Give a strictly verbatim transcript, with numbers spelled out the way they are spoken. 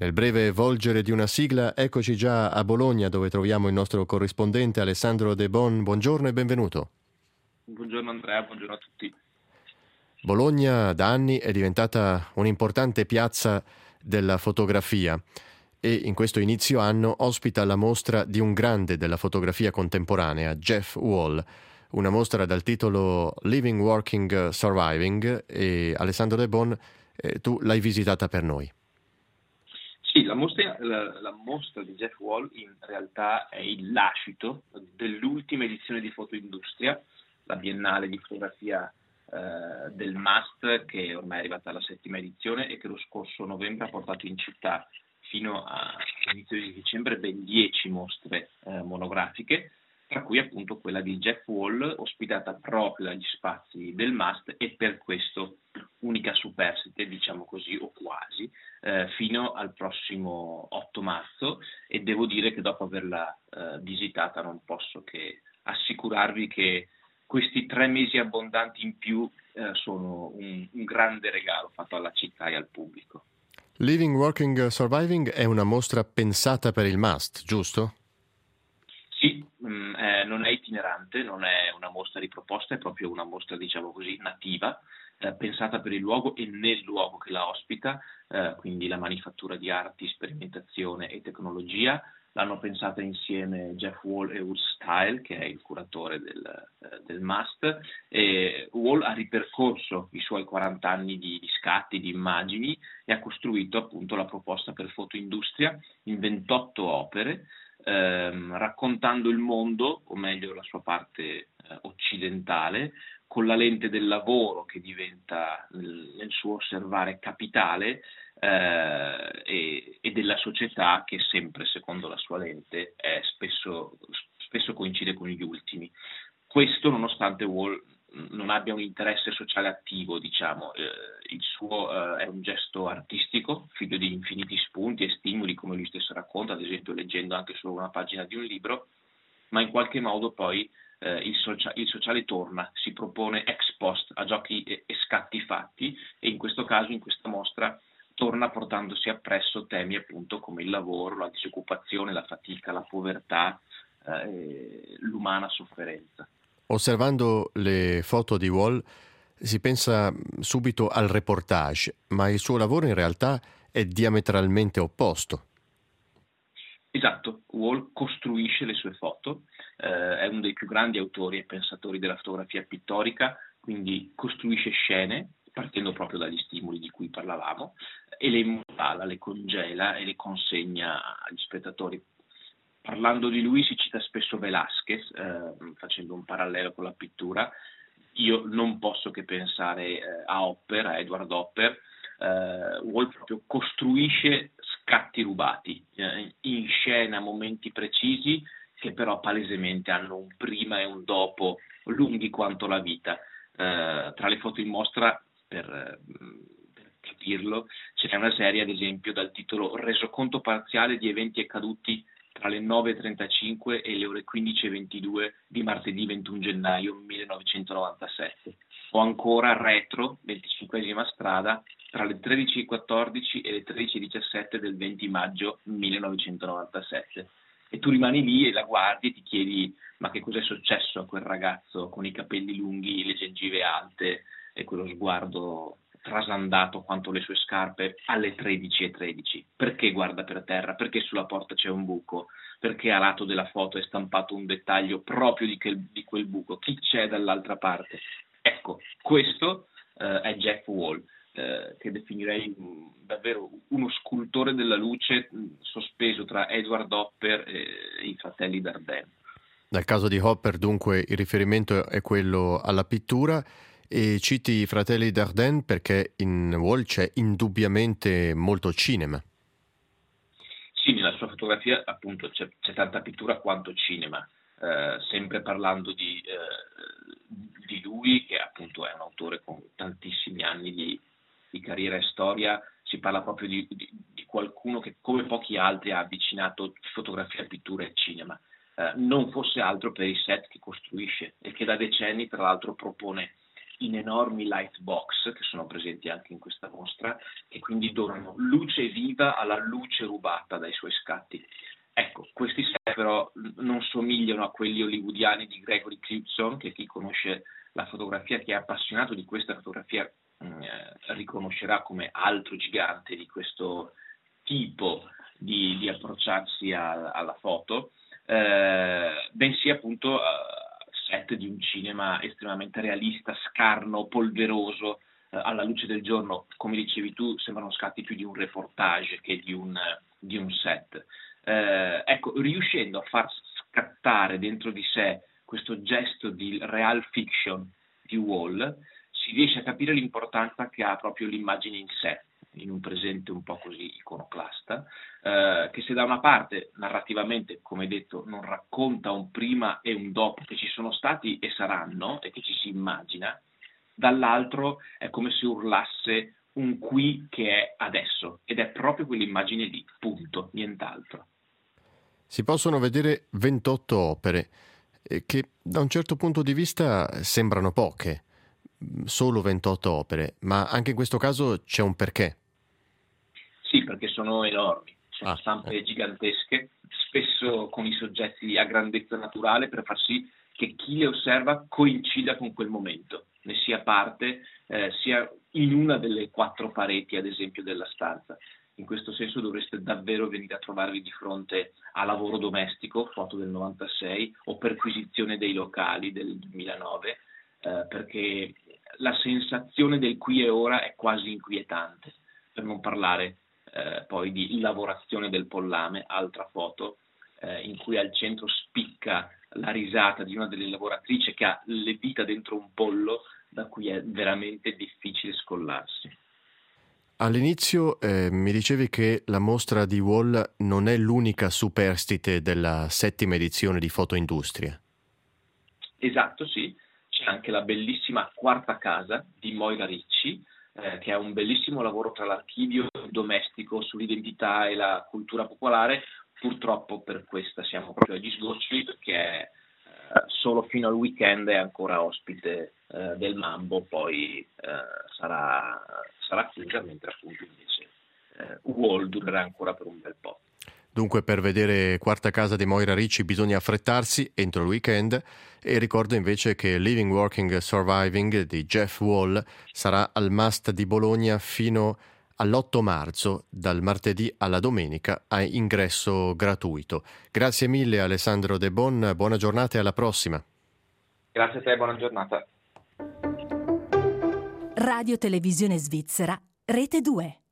Nel breve volgere di una sigla, eccoci già a Bologna, dove troviamo il nostro corrispondente Alessandro De Bon. Buongiorno e benvenuto. Buongiorno Andrea, buongiorno a tutti. Bologna da anni è diventata un'importante piazza della fotografia e in questo inizio anno ospita la mostra di un grande della fotografia contemporanea, Jeff Wall, una mostra dal titolo Living, Working, Surviving, e Alessandro De Bon, eh, tu l'hai visitata per noi. Sì, la mostra, la, la mostra di Jeff Wall in realtà è il lascito dell'ultima edizione di Fotoindustria, la Biennale di fotografia eh, del MAST, che ormai è arrivata alla settima edizione e che lo scorso novembre ha portato in città fino all'inizio di dicembre ben dieci mostre eh, monografiche, tra cui appunto quella di Jeff Wall, ospitata proprio dagli spazi del MAST e per questo unica superstite, diciamo così, o quasi, eh, fino al prossimo otto marzo, e devo dire che dopo averla eh, visitata non posso che assicurarvi che questi tre mesi abbondanti in più eh, sono un, un grande regalo fatto alla città e al pubblico. Living, Working, Surviving è una mostra pensata per il MAST, giusto? Sì, mh, eh, non è itinerante, non è una mostra di proposta, è proprio una mostra, diciamo così, nativa, eh, pensata per il luogo e nel luogo che la ospita, eh, quindi la manifattura di arti, sperimentazione e tecnologia. L'hanno pensata insieme Jeff Wall e Urs Style, che è il curatore del, eh, del MAST, e Wall ha ripercorso i suoi quaranta anni di, di scatti, di immagini, e ha costruito appunto la proposta per Fotoindustria in ventotto opere, Ehm, raccontando il mondo, o meglio la sua parte eh, occidentale, con la lente del lavoro che diventa nel, nel suo osservare capitale, eh, e, e della società che sempre, secondo la sua lente, è spesso, spesso coincide con gli ultimi. Questo nonostante Wall non abbia un interesse sociale attivo, diciamo, eh, il suo eh, è un gesto artistico, figlio di infiniti spunti e stimoli, come lui stesso racconta, ad esempio leggendo anche solo una pagina di un libro, ma in qualche modo poi eh, il, socia- il sociale torna, si propone ex post a giochi e-, e scatti fatti, e in questo caso, in questa mostra, torna portandosi appresso temi appunto come il lavoro, la disoccupazione, la fatica, la povertà, eh, l'umana sofferenza. Osservando le foto di Wall si pensa subito al reportage, ma il suo lavoro in realtà è diametralmente opposto. Esatto, Wall costruisce le sue foto, eh, è uno dei più grandi autori e pensatori della fotografia pittorica, quindi costruisce scene partendo proprio dagli stimoli di cui parlavamo e le immortala, le congela e le consegna agli spettatori. Parlando di lui si cita spesso Velázquez, eh, facendo un parallelo con la pittura. Io non posso che pensare eh, a Hopper, a Edward Hopper. eh, Wall proprio costruisce scatti rubati, eh, in scena momenti precisi che però palesemente hanno un prima e un dopo lunghi quanto la vita. Eh, tra le foto in mostra, per, per capirlo, ce n'è una serie ad esempio dal titolo Resoconto parziale di eventi accaduti tra le nove e trentacinque e le ore quindici e ventidue di martedì ventuno gennaio millenovecentonovantasette, o ancora Retro, venticinquesima strada, tra le tredici e quattordici e le tredici e diciassette del venti maggio millenovecentonovantasette. E tu rimani lì e la guardi e ti chiedi: ma che cosa è successo a quel ragazzo con i capelli lunghi, le gengive alte e quello sguardo trasandato quanto le sue scarpe alle tredici e tredici? Perché guarda per terra? Perché sulla porta c'è un buco? Perché a lato della foto è stampato un dettaglio proprio di quel, di quel buco? Chi c'è dall'altra parte? Ecco, questo eh, è Jeff Wall, eh, che definirei mh, davvero uno scultore della luce, mh, sospeso tra Edward Hopper e, e i fratelli Dardenne. Nel caso di Hopper, dunque, il riferimento è quello alla pittura, e citi i fratelli Dardenne perché in Wall c'è indubbiamente molto cinema. Sì, nella sua fotografia appunto c'è, c'è tanta pittura quanto cinema, eh, sempre parlando di, eh, di lui, che appunto è un autore con tantissimi anni di, di carriera e storia. Si parla proprio di, di, di qualcuno che come pochi altri ha avvicinato fotografia, pittura e cinema, eh, non fosse altro per i set che costruisce e che da decenni tra l'altro propone in enormi light box che sono presenti anche in questa mostra, che quindi donano luce viva alla luce rubata dai suoi scatti. Ecco, questi set però non somigliano a quelli hollywoodiani di Gregory Knudson, che chi conosce la fotografia, chi è appassionato di questa fotografia, eh, riconoscerà come altro gigante di questo tipo di, di approcciarsi a, alla foto, eh, bensì appunto eh, set di un cinema estremamente realista, scarno, polveroso, eh, alla luce del giorno. Come dicevi tu, sembrano scatti più di un reportage che di un, di un set. Eh, ecco, riuscendo a far scattare dentro di sé questo gesto di real fiction di Wall, si riesce a capire l'importanza che ha proprio l'immagine in sé, in un presente un po' così iconoclasta, eh, che se da una parte narrativamente, come detto, non racconta un prima e un dopo che ci sono stati e saranno e che ci si immagina, dall'altro è come se urlasse un qui che è adesso, ed è proprio quell'immagine lì, punto, nient'altro. Si possono vedere ventotto opere eh, che da un certo punto di vista sembrano poche, solo ventotto opere, ma anche in questo caso c'è un perché. Sì, perché sono enormi, sono Ah, stampe eh. gigantesche, spesso con i soggetti a grandezza naturale, per far sì che chi le osserva coincida con quel momento, ne sia parte, eh, sia in una delle quattro pareti, ad esempio, della stanza. In questo senso dovreste davvero venire a trovarvi di fronte a Lavoro domestico, foto del novantasei, o Perquisizione dei locali del duemilanove, eh, perché la sensazione del qui e ora è quasi inquietante, per non parlare eh, poi di Lavorazione del pollame, altra foto, eh, in cui al centro spicca la risata di una delle lavoratrici che ha le dita dentro un pollo da cui è veramente difficile scollarsi. All'inizio eh, mi dicevi che la mostra di Wall non è l'unica superstite della settima edizione di Fotoindustria. Esatto, sì. C'è anche la bellissima Quarta casa di Moira Ricci, eh, che è un bellissimo lavoro tra l'archivio domestico sull'identità e la cultura popolare. Purtroppo per questa siamo proprio agli sgoccioli, perché è, eh, solo fino al weekend è ancora ospite eh, del Mambo, poi eh, sarà, sarà chiusa, mentre appunto invece eh, Wall durerà ancora per un bel po'. Dunque per vedere Quarta casa di Moira Ricci bisogna affrettarsi entro il weekend, e ricordo invece che Living, Working, Surviving di Jeff Wall sarà al Must di Bologna fino all'otto marzo, dal martedì alla domenica, a ingresso gratuito. Grazie mille Alessandro De Bon, buona giornata e alla prossima. Grazie a te, buona giornata. Radio Televisione Svizzera, Rete due.